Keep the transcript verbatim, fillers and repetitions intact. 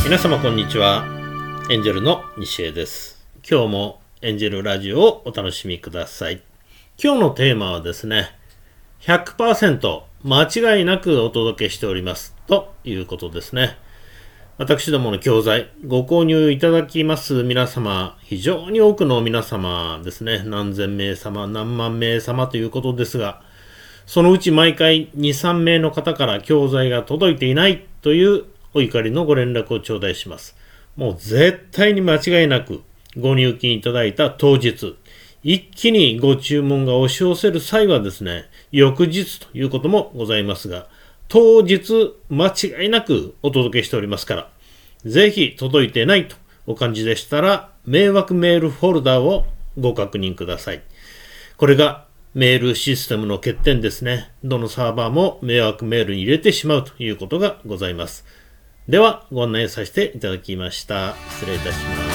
皆様こんにちは。エンジェルの西江です。今日もエンジェルラジオをお楽しみください。今日のテーマはですね、ひゃくパーセント 間違いなくお届けしておりますということですね。私どもの教材ご購入いただきます皆様、非常に多くの皆様ですね、何千名様何万名様ということですが、そのうち毎回に、さん名の方から教材が届いていないというお怒りのご連絡を頂戴します。もう絶対に間違いなくご入金いただいた当日、一気にご注文が押し寄せる際はですね、翌日ということもございますが、当日間違いなくお届けしておりますから、ぜひ届いてないとお感じでしたら、迷惑メールフォルダをご確認ください。これがメールシステムの欠点ですね。どのサーバーも迷惑メールに入れてしまうということがございます。ではご案内させていただきました。失礼いたします。